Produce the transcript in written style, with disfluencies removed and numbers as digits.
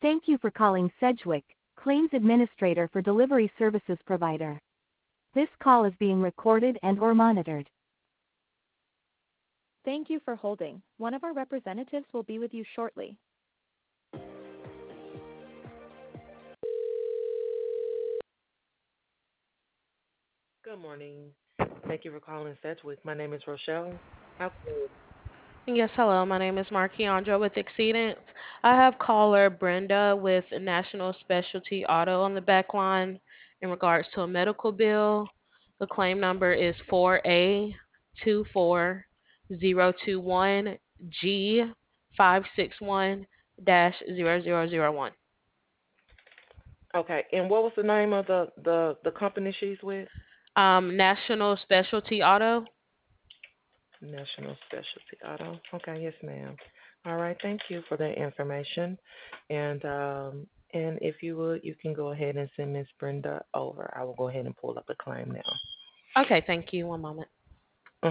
Thank you for calling Sedgwick, Claims Administrator for Delivery Services Provider. This call is being recorded and/or monitored. Thank you for holding. One of our representatives will be with you shortly. Good morning. Thank you for calling Sedgwick. My name is Rochelle. How can I- Yes, hello. My name is Marquiandra with Exceedance. I have caller Brenda with National Specialty Auto on the back line in regards to a medical bill. The claim number is 4A24021G561-0001. Okay, and what was the name of the company she's with? National Specialty Auto. National Specialty Auto. Okay, yes, ma'am. All right, thank you for that information. And if you would, you can go ahead and send Miss Brenda over. I will go ahead and pull up the claim now. Okay, thank you. One moment.